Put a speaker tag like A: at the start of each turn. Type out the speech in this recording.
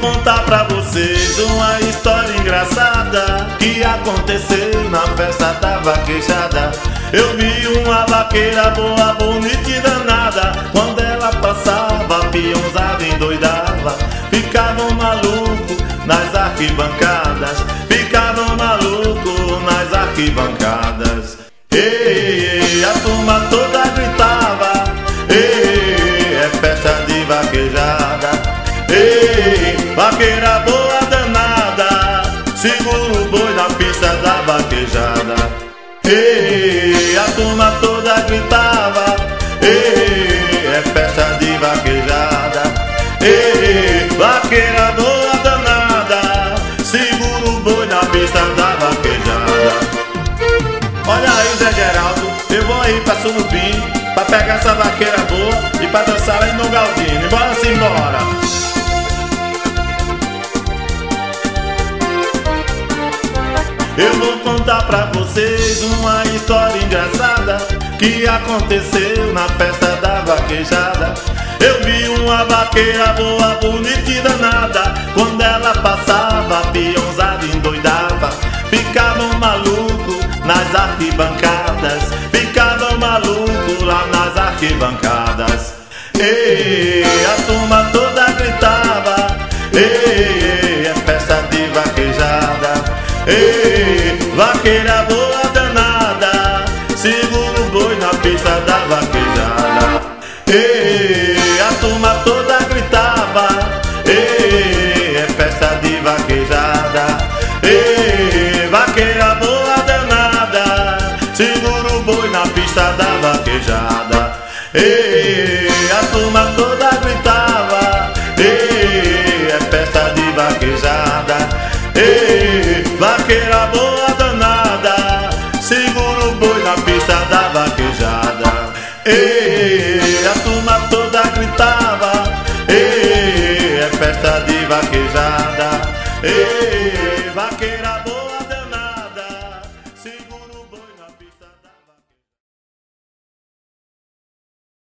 A: contar pra vocês uma história engraçada que aconteceu na festa da vaquejada. Eu vi uma vaqueira boa, bonita e danada. Quando ela passava, a peãozada endoidava. Ficavam malucos nas arquibancadas, ficavam malucos nas arquibancadas. Ei, a turma toda gritava, ei, é festa de vaquejada. Ei, vaqueira boa danada, segura o boi na pista da vaquejada. Ei, a turma toda gritava, ei, é festa de vaquejada. Ei, vaqueira boa danada, segura o boi na pista da vaquejada. Olha aí, Zé Geraldo, eu vou aí pra Surubim pra pegar essa vaqueira boa e pra dançar aí no Galdino. Bora-se embora! Eu vou contar pra vocês uma história engraçada que aconteceu na festa da vaquejada. Eu vi uma vaqueira boa, bonita e danada. Quando ela passava, a peãozada endoidava. Ficavam malucos nas arquibancadas, ficavam malucos lá nas arquibancadas. Ei, a turma toda gritava, ei, é festa de vaquejada. Ei, vaqueira boa danada, segura o boi na pista da vaquejada. Ei, a turma toda gritava, ei, é festa de vaquejada. Ei, vaqueira boa danada, segura o boi na pista da vaquejada. Ei, a turma toda gritava, ei, é festa de vaquejada. Ei, vaqueira boa danada, segura o boi na pista da vaquejada. Ei, a turma toda gritava, ei, é festa de vaquejada. Ei, vaqueira